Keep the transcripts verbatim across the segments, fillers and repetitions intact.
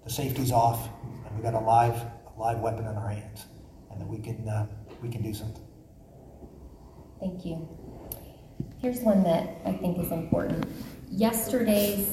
the safety's off and we've got a live, a live weapon in our hands, and that we can, uh, we can do something. Thank you. Here's one that I think is important. Yesterday's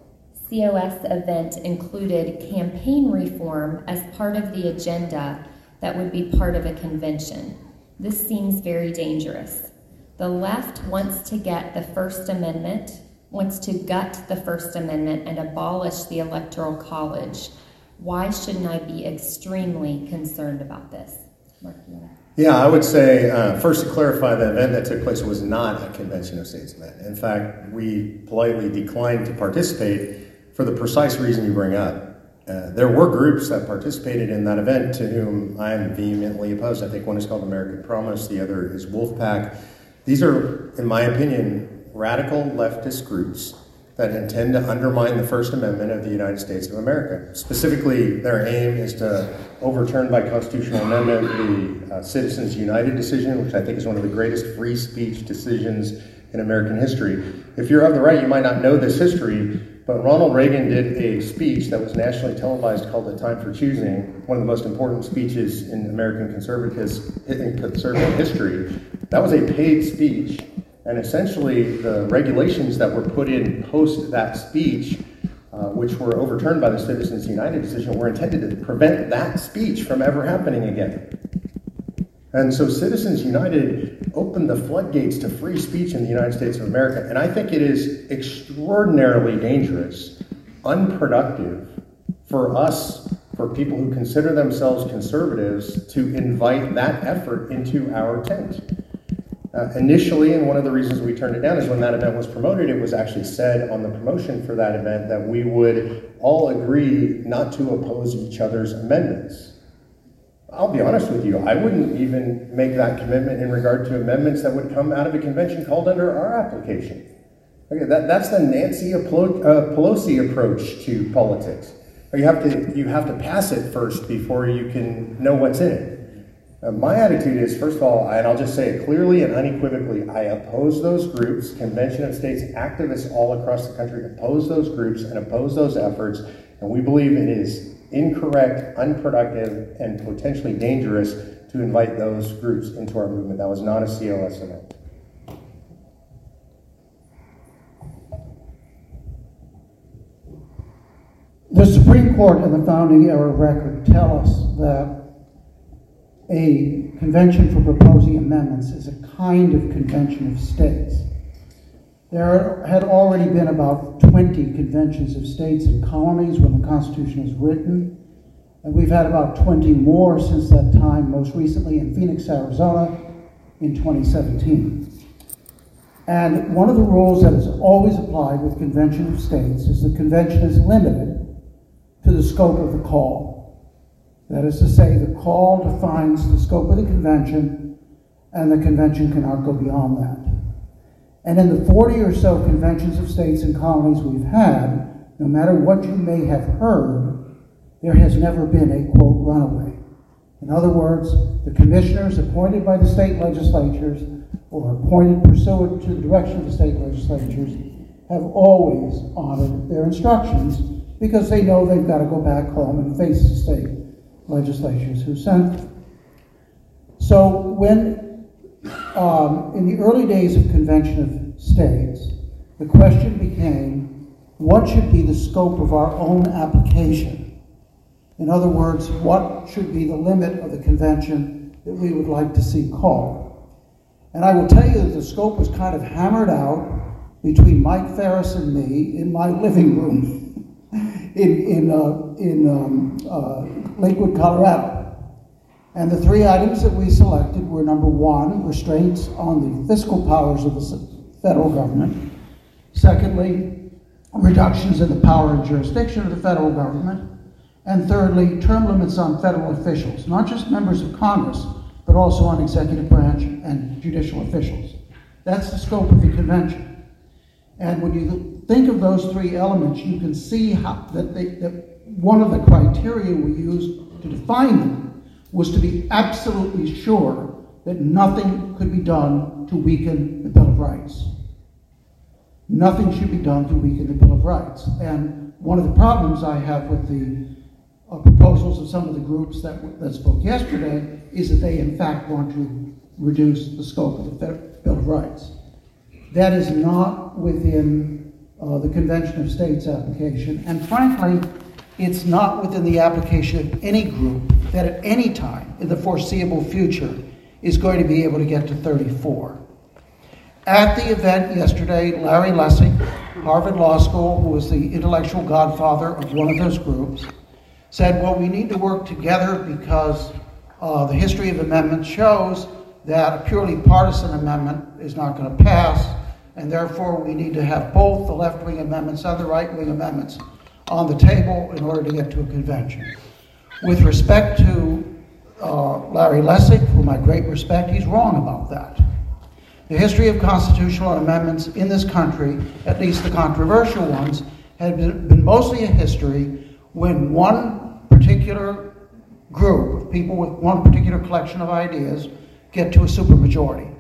C O S event included campaign reform as part of the agenda that would be part of a convention. This seems very dangerous. The left wants to get the First Amendment, wants to gut the First Amendment and abolish the Electoral College. Why shouldn't I be extremely concerned about this? Mark, you wanna? Yeah, I would say, uh, first to clarify, the event that took place was not a Convention of States event. In fact, we politely declined to participate for the precise reason you bring up. Uh, there were groups that participated in that event to whom I am vehemently opposed. I think one is called American Promise, the other is Wolfpack. These are, in my opinion, radical leftist groups that intend to undermine the First Amendment of the United States of America. Specifically, their aim is to overturn by constitutional amendment the uh, Citizens United decision, which I think is one of the greatest free speech decisions in American history. If you're of the right, you might not know this history, but Ronald Reagan did a speech that was nationally televised called The Time for Choosing, one of the most important speeches in American conservative, in conservative history. That was a paid speech. And essentially, the regulations that were put in post that speech, uh, which were overturned by the Citizens United decision, were intended to prevent that speech from ever happening again. And so Citizens United opened the floodgates to free speech in the United States of America. And I think it is extraordinarily dangerous, unproductive for us, for people who consider themselves conservatives, to invite that effort into our tent. Uh, initially, and one of the reasons we turned it down is when that event was promoted, it was actually said on the promotion for that event that we would all agree not to oppose each other's amendments. I'll be honest with you, I wouldn't even make that commitment in regard to amendments that would come out of a convention called under our application. Okay, that, that's the Nancy Pelosi approach to politics. You have to, you have to pass it first before you can know what's in it. Uh, my attitude is, first of all, and I'll just say it clearly and unequivocally, I oppose those groups. Convention of States activists all across the country oppose those groups and oppose those efforts, and we believe it is incorrect, unproductive, and potentially dangerous to invite those groups into our movement. That was not a C O S event. The Supreme Court and the founding era record tell us that a convention for proposing amendments is a kind of convention of states. There had already been about twenty conventions of states and colonies when the Constitution was written, and we've had about twenty more since that time, most recently in Phoenix, Arizona in twenty seventeen. And one of the rules that is always applied with Convention of States is the convention is limited to the scope of the call. That is to say, the call defines the scope of the convention, and the convention cannot go beyond that. And in the forty or so conventions of states and colonies we've had, no matter what you may have heard, there has never been a, quote, runaway. In other words, the commissioners appointed by the state legislatures or appointed pursuant to the direction of the state legislatures have always honored their instructions because they know they've got to go back home and face the state legislatures who sent them. So when, um, in the early days of Convention of States, the question became, what should be the scope of our own application? In other words, what should be the limit of the convention that we would like to see called? And I will tell you that the scope was kind of hammered out between Mike Ferris and me in my living room in, in, uh, in um, uh, Lakewood, Colorado. And the three items that we selected were, number one, restraints on the fiscal powers of the federal government. Secondly, reductions in the power and jurisdiction of the federal government. And thirdly, term limits on federal officials, not just members of Congress, but also on executive branch and judicial officials. That's the scope of the convention. And when you think of those three elements, you can see how that, they, that one of the criteria we used to define them was to be absolutely sure that nothing could be done to weaken the Bill of Rights. Nothing should be done to weaken the Bill of Rights. And one of the problems I have with the uh, proposals of some of the groups that, that spoke yesterday is that they in fact want to reduce the scope of the Bill of Rights. That is not within uh, the Convention of States application, and frankly, it's not within the application of any group that at any time in the foreseeable future is going to be able to get to thirty-four. At the event yesterday, Larry Lessig, Harvard Law School, who was the intellectual godfather of one of those groups, said, well, we need to work together because uh, the history of amendments shows that a purely partisan amendment is not going to pass, and therefore we need to have both the left-wing amendments and the right-wing amendments on the table in order to get to a convention. With respect to uh, Larry Lessig, whom I great respect, he's wrong about that. The history of constitutional amendments in this country, at least the controversial ones, had been, been mostly a history when one particular group of people with one particular collection of ideas get to a supermajority.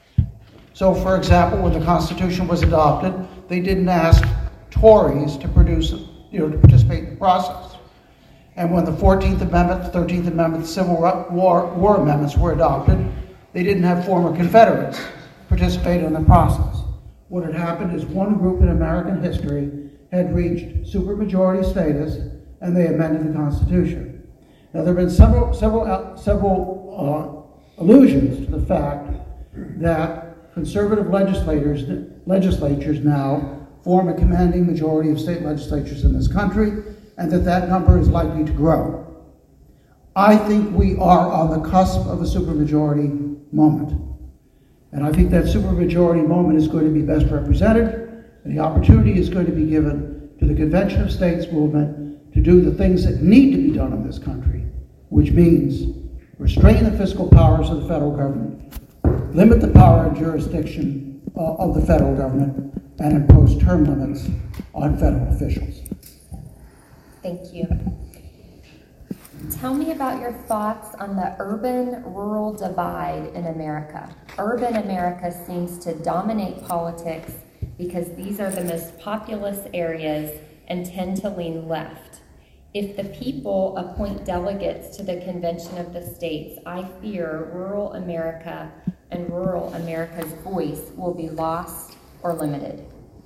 So, for example, when the Constitution was adopted, they didn't ask Tories to produce, you know, to participate in the process. And when the fourteenth Amendment, the thirteenth Amendment, the Civil War, War amendments were adopted, they didn't have former Confederates participate in the process. What had happened is one group in American history had reached supermajority status, and they amended the Constitution. Now, there have been several, several, uh, several uh, allusions to the fact that conservative legislators, legislatures now form a commanding majority of state legislatures in this country, and that that number is likely to grow. I think we are on the cusp of a supermajority moment. And I think that supermajority moment is going to be best represented, and the opportunity is going to be given to the Convention of States movement to do the things that need to be done in this country, which means restrain the fiscal powers of the federal government, limit the power and jurisdiction uh, of the federal government, and impose term limits on federal officials. Thank you. Tell me about your thoughts on the urban-rural divide in America. Urban America seems to dominate politics because these are the most populous areas and tend to lean left. If the people appoint delegates to the Convention of the States, I fear rural America and rural America's voice will be lost or limited.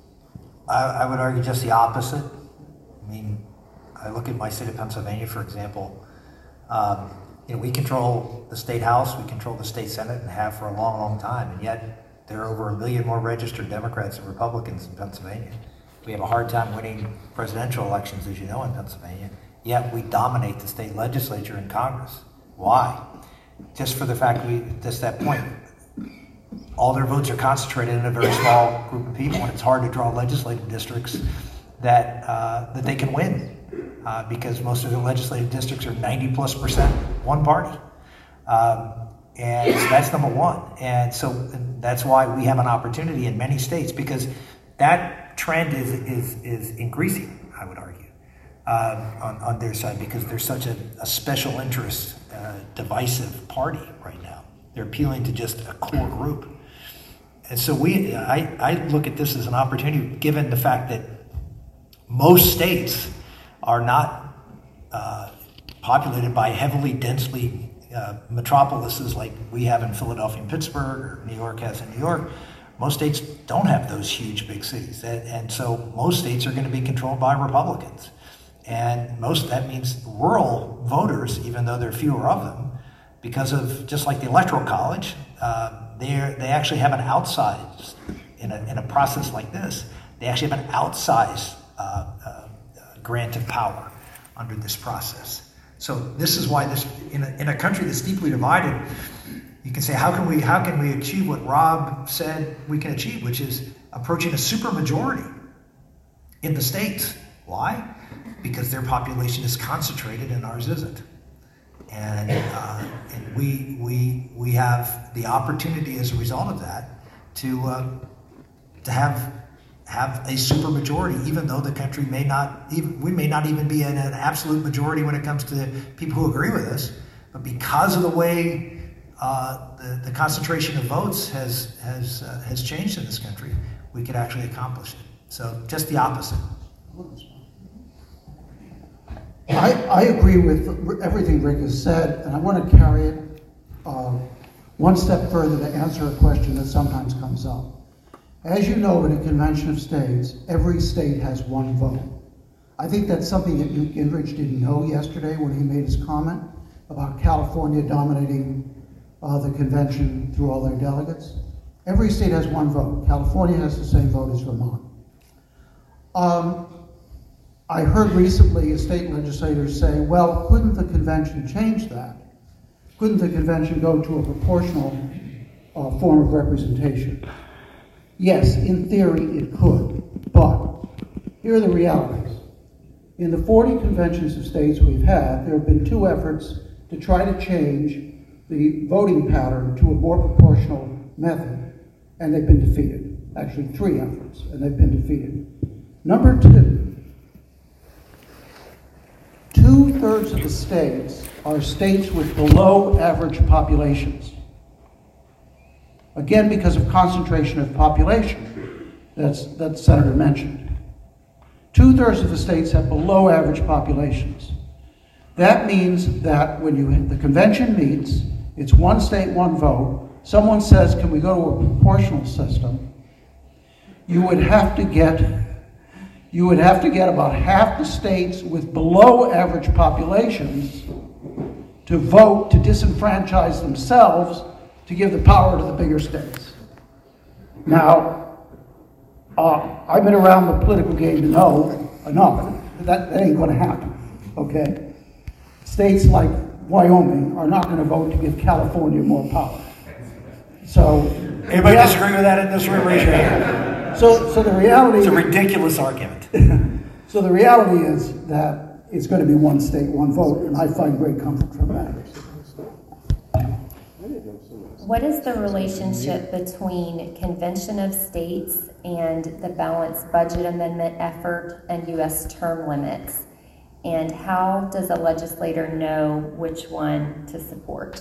I, I would argue just the opposite. I mean, I look at my state of Pennsylvania, for example. Um, you know, we control the state house, we control the state senate, and have for a long, long time, and yet there are over a million more registered Democrats and Republicans in Pennsylvania. We have a hard time winning presidential elections, as you know, in Pennsylvania, yet we dominate the state legislature and Congress. Why? Just for the fact we, just that point, all their votes are concentrated in a very small group of people, and it's hard to draw legislative districts that uh, that they can win. Uh, because most of the legislative districts are ninety plus percent one party. Um, and so that's number one. And so and that's why we have an opportunity in many states, because that trend is is, is increasing, I would argue, uh, on, on their side, because they're such a, a special interest, uh, divisive party right now. They're appealing to just a core group. And so we, I, I look at this as an opportunity, given the fact that most states are not uh, populated by heavily, densely uh, metropolises like we have in Philadelphia and Pittsburgh, or New York has in New York. Most states don't have those huge big cities, and, and so most states are going to be controlled by Republicans. And most that means rural voters, even though there are fewer of them, because of just like the Electoral College, uh, they they actually have an outsized in a in a process like this. They actually have an outsized uh, uh, grant of power under this process. So this is why this, in a, in a country that's deeply divided, you can say, how can we how can we achieve what Rob said we can achieve, which is approaching a supermajority in the states. Why? Because their population is concentrated and ours isn't. And, uh, and we we we have the opportunity as a result of that to uh, to have have a supermajority, even though the country may not even we may not even be in an absolute majority when it comes to people who agree with us, but because of the way uh, the, the concentration of votes has has uh, has changed in this country, we could actually accomplish it. So just the opposite. I, I agree with everything Rick has said, and I want to carry it uh, one step further to answer a question that sometimes comes up. As you know, in a convention of states, every state has one vote. I think that's something that Newt Gingrich didn't know yesterday when he made his comment about California dominating uh, the convention through all their delegates. Every state has one vote. California has the same vote as Vermont. Um, I heard recently a state legislator say, well, couldn't the convention change that? Couldn't the convention go to a proportional uh, form of representation? Yes, in theory it could, but here are the realities. In the forty conventions of states we've had, there have been two efforts to try to change the voting pattern to a more proportional method, and they've been defeated. Actually, three efforts, and they've been defeated. Number two, two-thirds of the states are states with below average populations. Again, because of concentration of population, that's, that Senator mentioned. Two-thirds of the states have below average populations. That means that when you the convention meets, it's one state, one vote. Someone says, can we go to a proportional system? You would have to get, you would have to get about half the states with below average populations to vote to disenfranchise themselves to give the power to the bigger states. Now, uh, I've been around the political game to know enough that, that ain't going to happen, okay? States like Wyoming are not going to vote to give California more power. So, Anybody yeah, disagree with that in this room? Raise your hand. So, so the reality... It's a ridiculous argument. So the reality is that it's going to be one state, one vote, and I find great comfort from that. What is the relationship between Convention of States and the Balanced Budget Amendment effort and U S term limits? And how does a legislator know which one to support?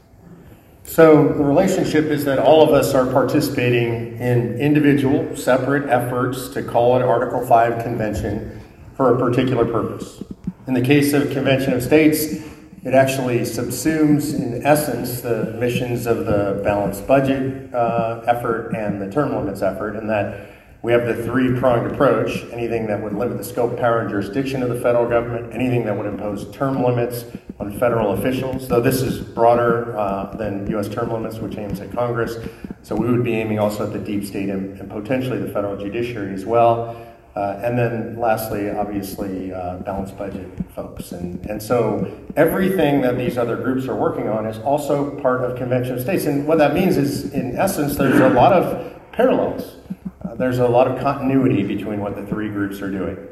So the relationship is that all of us are participating in individual, separate efforts to call an Article five convention for a particular purpose. In the case of Convention of States, it actually subsumes, in essence, the missions of the balanced budget uh, effort and the term limits effort, in that we have the three-pronged approach: anything that would limit the scope, power, and jurisdiction of the federal government, anything that would impose term limits on federal officials, though this is broader uh, than U S term limits, which aims at Congress. So we would be aiming also at the deep state and, and potentially the federal judiciary as well. Uh, and then lastly, obviously, uh, balanced budget folks. And, and so everything that these other groups are working on is also part of Convention of States. And what that means is, in essence, there's a lot of parallels. Uh, there's a lot of continuity between what the three groups are doing.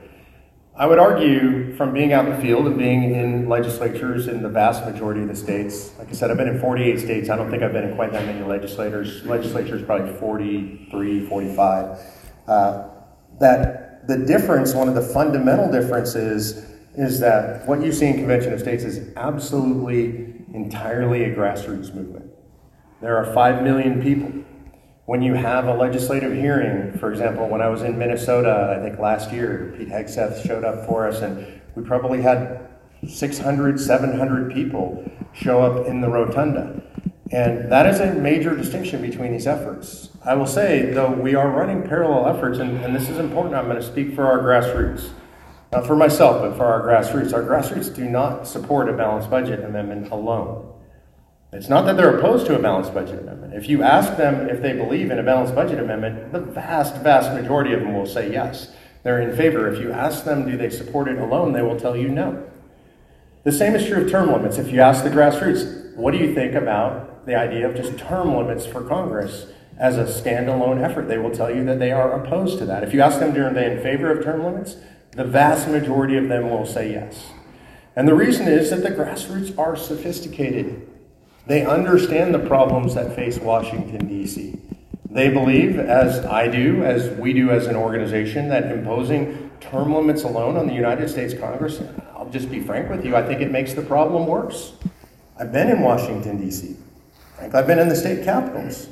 I would argue, from being out in the field and being in legislatures in the vast majority of the states, like I said, I've been in forty-eight states. I don't think I've been in quite that many legislators. Legislatures probably forty-three, forty-five. Uh, that the difference, one of the fundamental differences, is that what you see in Convention of States is absolutely, entirely a grassroots movement. There are five million people. When you have a legislative hearing, for example, when I was in Minnesota, I think last year, Pete Hegseth showed up for us, and we probably had six hundred, seven hundred people show up in the rotunda. And that is a major distinction between these efforts. I will say, though, we are running parallel efforts, and, and this is important. I'm going to speak for our grassroots. Not for myself, but for our grassroots. Our grassroots do not support a balanced budget amendment alone. It's not that they're opposed to a balanced budget amendment. If you ask them if they believe in a balanced budget amendment, the vast, vast majority of them will say yes. They're in favor. If you ask them, do they support it alone, they will tell you no. The same is true of term limits. If you ask the grassroots, what do you think about the idea of just term limits for Congress as a standalone effort? They will tell you that they are opposed to that. If you ask them, are they in favor of term limits, the vast majority of them will say yes. And the reason is that the grassroots are sophisticated. They understand the problems that face Washington, D C They believe, as I do, as we do as an organization, that imposing term limits alone on the United States Congress, I'll just be frank with you, I think it makes the problem worse. I've been in Washington, D C Frankly, I've been in the state capitals.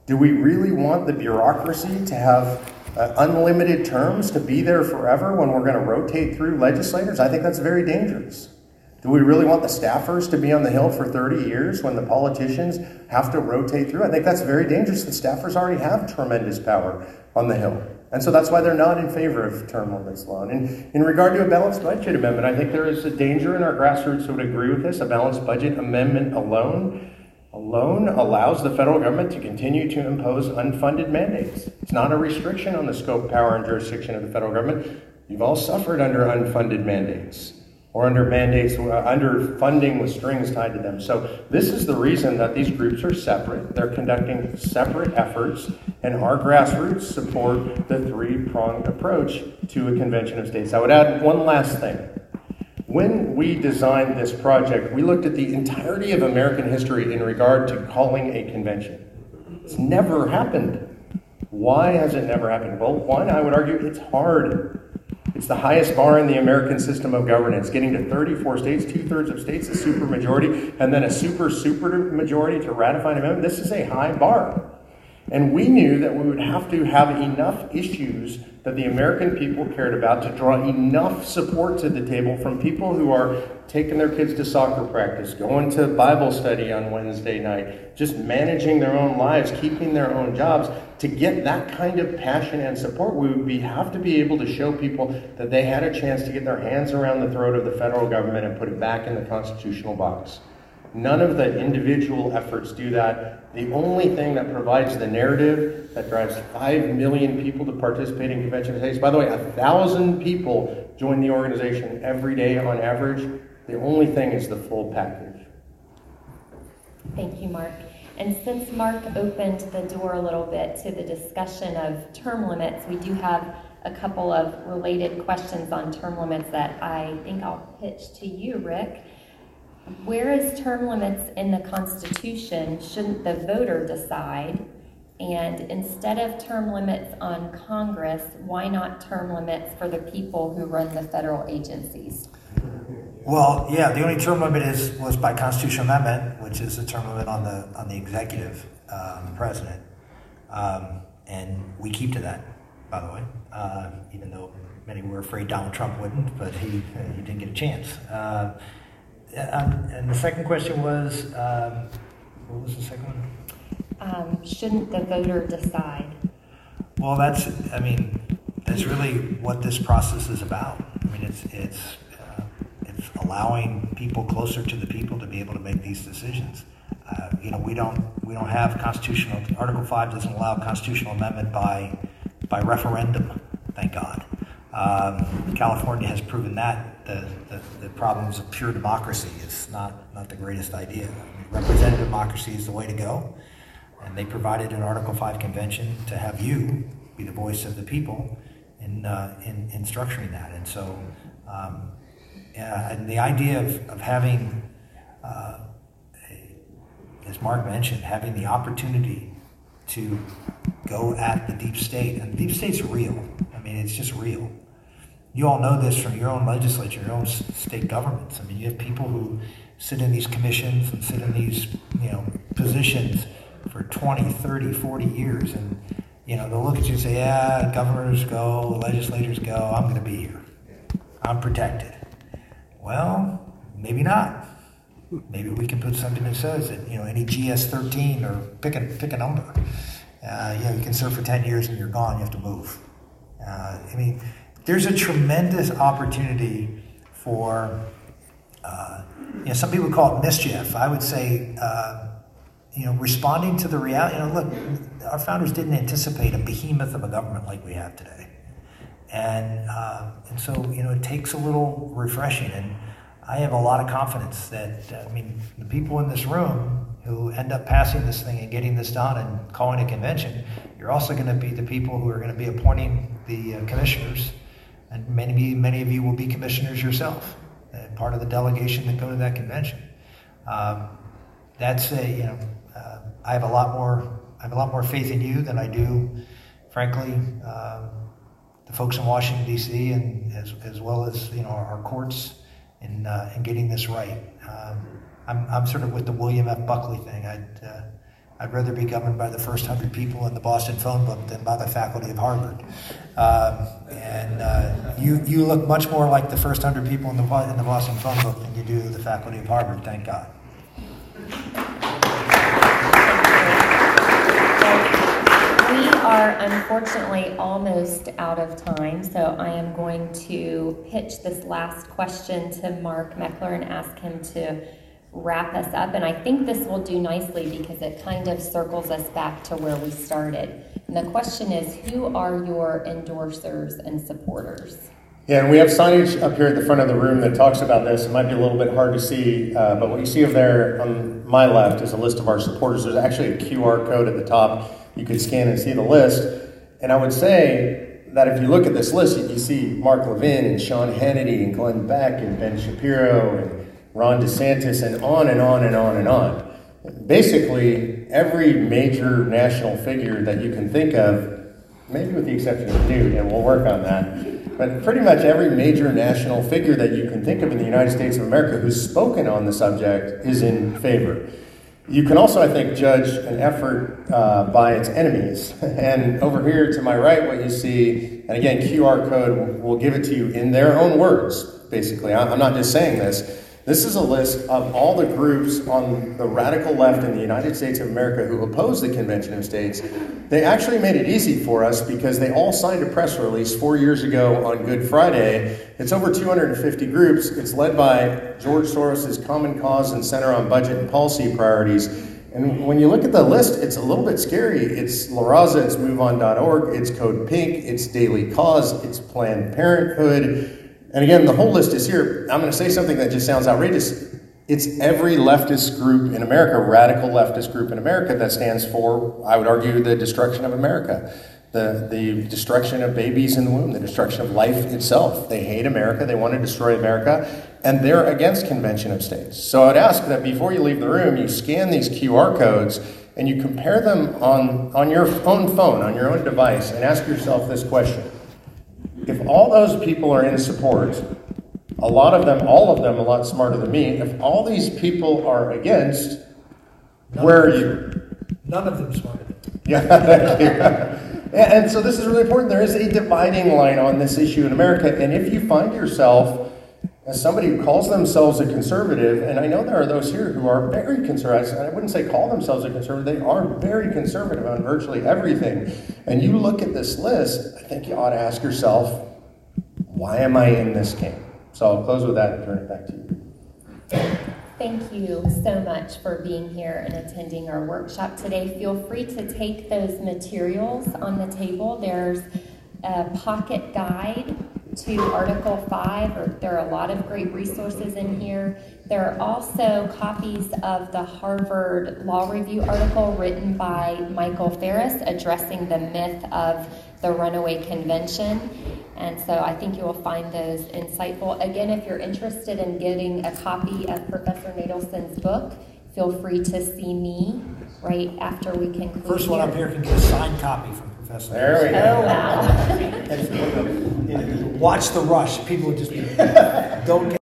Do we really want the bureaucracy to have uh, unlimited terms to be there forever when we're going to rotate through legislators? I think that's very dangerous. Do we really want the staffers to be on the Hill for thirty years when the politicians have to rotate through? I think that's very dangerous. The staffers already have tremendous power on the Hill. And so that's why they're not in favor of term limits law. And in regard to a balanced budget amendment, I think there is a danger, and our grassroots would agree with this. A balanced budget amendment alone, alone allows the federal government to continue to impose unfunded mandates. It's not a restriction on the scope, power, and jurisdiction of the federal government. You've all suffered under unfunded mandates, or under mandates, uh, under funding with strings tied to them. So this is the reason that these groups are separate. They're conducting separate efforts, and our grassroots support the three-pronged approach to a convention of states. I would add one last thing. When we designed this project, we looked at the entirety of American history in regard to calling a convention. It's never happened. Why has it never happened? Well, one, I would argue it's hard. It's the highest bar in the American system of governance. Getting to thirty-four states, two-thirds of states, a supermajority, and then a super, super majority to ratify an amendment. This is a high bar. And we knew that we would have to have enough issues that the American people cared about to draw enough support to the table from people who are taking their kids to soccer practice, going to Bible study on Wednesday night, just managing their own lives, keeping their own jobs. To get that kind of passion and support, we would be, have to be able to show people that they had a chance to get their hands around the throat of the federal government and put it back in the constitutional box. None of the individual efforts do that. The only thing that provides the narrative that drives five million people to participate in Convention of States, by the way, a thousand people join the organization every day on average. The only thing is the full package. Thank you, Mark. And since Mark opened the door a little bit to the discussion of term limits, we do have a couple of related questions on term limits that I think I'll pitch to you, Rick. Where is term limits in the Constitution? Shouldn't the voter decide? And instead of term limits on Congress, why not term limits for the people who run the federal agencies? Well, yeah, the only term limit is was by constitutional amendment, which is the term limit on the on the executive, um, president, um, and we keep to that, by the way, uh, even though many were afraid Donald Trump wouldn't, but he he didn't get a chance. Uh, Um, and the second question was, um, what was the second one? Um, shouldn't the voter decide? Well, that's, I mean, that's really what this process is about. I mean, it's it's uh, it's allowing people closer to the people to be able to make these decisions. Uh, you know, we don't we don't have constitutional. Article Five doesn't allow constitutional amendment by by referendum. Thank God. Um, California has proven that the, the, the problems of pure democracy is not, not the greatest idea. I mean, representative democracy is the way to go, and they provided an Article Five convention to have you be the voice of the people in uh, in, in structuring that. And so, um, yeah, and the idea of, of having, uh, a, as Mark mentioned, having the opportunity to go at the deep state, and the deep state's real. I mean, it's just real. You all know this from your own legislature, your own state governments. I mean, you have people who sit in these commissions and sit in these, you know, positions for twenty, thirty, forty years. And, you know, they'll look at you and say, yeah, governors go, legislators go, I'm going to be here. I'm protected. Well, maybe not. Maybe we can put something that says that, you know, any G S thirteen or pick a, pick a number. Uh, you know, you can serve for ten years and you're gone, you have to move. Uh, I mean, there's a tremendous opportunity for, uh, you know, some people call it mischief. I would say, uh, you know, responding to the reality. You know, look, our founders didn't anticipate a behemoth of a government like we have today. And, uh, and so, you know, it takes a little refreshing. And I have a lot of confidence that, uh, I mean, the people in this room who end up passing this thing and getting this done and calling a convention, you're also going to be the people who are going to be appointing the uh, commissioners. And many, many of you will be commissioners yourself, uh, part of the delegation that go to that convention. Um, that's a, you know, uh, I have a lot more, I have a lot more faith in you than I do, frankly, um, the folks in Washington D C and as as well as you know our, our courts in uh, in getting this right. Um, I'm I'm sort of with the William F. Buckley thing. I'd uh, I'd rather be governed by the first hundred people in the Boston phone book than by the faculty of Harvard. Um, and uh, you you look much more like the first hundred people in the in the Boston phone book than you do the faculty of Harvard. Thank God. We are unfortunately almost out of time, so I am going to pitch this last question to Mark Meckler and ask him to wrap us up. And I think this will do nicely because it kind of circles us back to where we started. And the question is, who are your endorsers and supporters? Yeah, and we have signage up here at the front of the room that talks about this. It might be a little bit hard to see, uh, but what you see over there on my left is a list of our supporters. There's actually a Q R code at the top. You could scan and see the list. And I would say that if you look at this list, you see Mark Levin and Sean Hannity and Glenn Beck and Ben Shapiro and Ron DeSantis, and on and on and on and on. Basically, every major national figure that you can think of, maybe with the exception of Newt, and we'll work on that, but pretty much every major national figure that you can think of in the United States of America who's spoken on the subject is in favor. You can also, I think, judge an effort uh, by its enemies. And over here to my right, what you see, and again, Q R code will give it to you in their own words, basically. I'm not just saying this. This is a list of all the groups on the radical left in the United States of America who oppose the Convention of States. They actually made it easy for us because they all signed a press release four years ago on Good Friday. It's over two hundred fifty groups. It's led by George Soros' Common Cause and Center on Budget and Policy Priorities. And when you look at the list, it's a little bit scary. It's La Raza, it's move on dot org, it's Code Pink, it's Daily Cause, it's Planned Parenthood. And again, the whole list is here. I'm going to say something that just sounds outrageous. It's every leftist group in America, radical leftist group in America that stands for, I would argue, the destruction of America. The, the destruction of babies in the womb, the destruction of life itself. They hate America. They want to destroy America. And they're against Convention of States. So I'd ask that before you leave the room, you scan these Q R codes and you compare them on, on your own phone, on your own device, and ask yourself this question. If all those people are in support, a lot of them, all of them, a lot smarter than me, if all these people are against, none where are you? None of them smarter than me. Yeah, thank you. And so this is really important. There is a dividing line on this issue in America. And if you find yourself as somebody who calls themselves a conservative, and I know there are those here who are very conservative, and I wouldn't say call themselves a conservative, they are very conservative on virtually everything. And you look at this list, I think you ought to ask yourself, why am I in this camp? So I'll close with that and turn it back to you. Thank you so much for being here and attending our workshop today. Feel free to take those materials on the table. There's a pocket guide to Article five. Or there are a lot of great resources in here. There are also copies of the Harvard Law Review article written by Michael Ferris addressing the myth of the runaway convention. And so I think you will find those insightful. Again, if you're interested in getting a copy of Professor Nadelson's book, feel free to see me right after we conclude. First one up here can get a signed copy from Professor There we go. Oh, wow. And watch the rush. People would just don't get